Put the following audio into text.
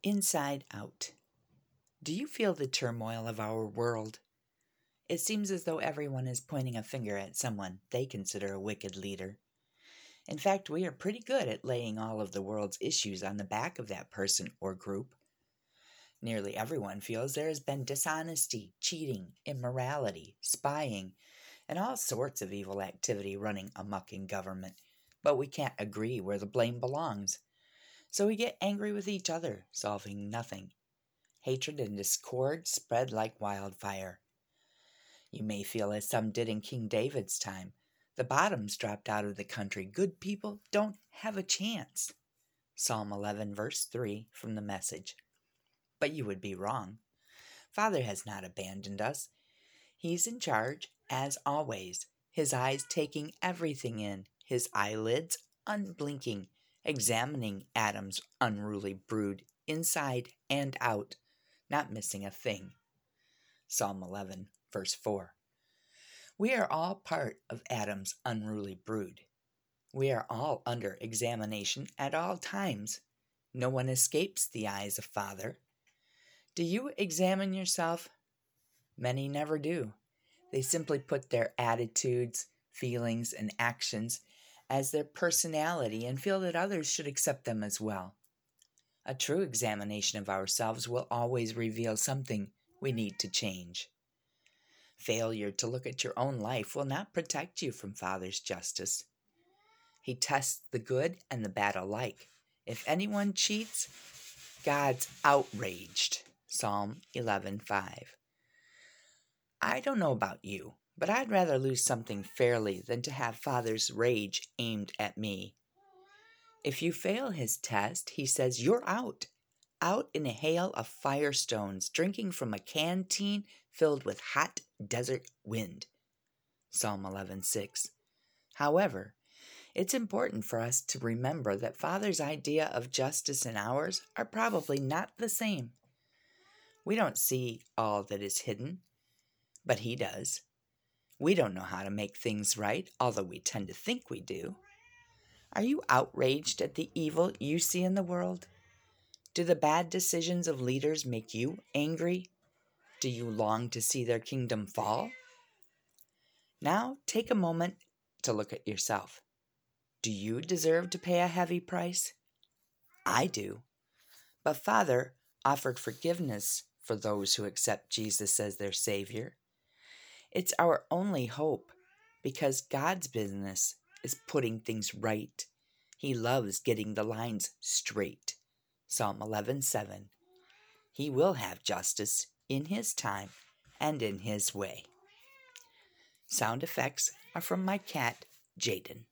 Inside Out. Do you feel the turmoil of our world? It seems as though everyone is pointing a finger at someone they consider a wicked leader. In fact, we are pretty good at laying all of the world's issues on the back of that person or group. Nearly everyone feels there has been dishonesty, cheating, immorality, spying, and all sorts of evil activity running amok in government, but we can't agree where the blame belongs. So we get angry with each other, solving nothing. Hatred and discord spread like wildfire. You may feel as some did in King David's time. The bottoms dropped out of the country. Good people don't have a chance. Psalm 11, verse 3 from the Message. But you would be wrong. Father has not abandoned us. He's in charge, as always, his eyes taking everything in, his eyelids unblinking, examining Adam's unruly brood inside and out, not missing a thing. Psalm 11, verse 4. We are all part of Adam's unruly brood. We are all under examination at all times. No one escapes the eyes of Father. Do you examine yourself? Many never do. They simply put their attitudes, feelings, and actions as their personality and feel that others should accept them as well. A true examination of ourselves will always reveal something we need to change. Failure to look at your own life will not protect you from Father's justice. He tests the good and the bad alike. If anyone cheats, God's outraged. Psalm 11:5. I don't know about you, but I'd rather lose something fairly than to have Father's rage aimed at me. If you fail his test, he says you're out in a hail of firestones, drinking from a canteen filled with hot desert wind. Psalm 11:6. However, it's important for us to remember that Father's idea of justice and ours are probably not the same. We don't see all that is hidden, but he does. We don't know how to make things right, although we tend to think we do. Are you outraged at the evil you see in the world? Do the bad decisions of leaders make you angry? Do you long to see their kingdom fall? Now take a moment to look at yourself. Do you deserve to pay a heavy price? I do. But Father offered forgiveness for those who accept Jesus as their Savior. It's our only hope because God's business is putting things right. He loves getting the lines straight. Psalm 11:7. He will have justice in his time and in his way. Sound effects are from my cat, Jaden.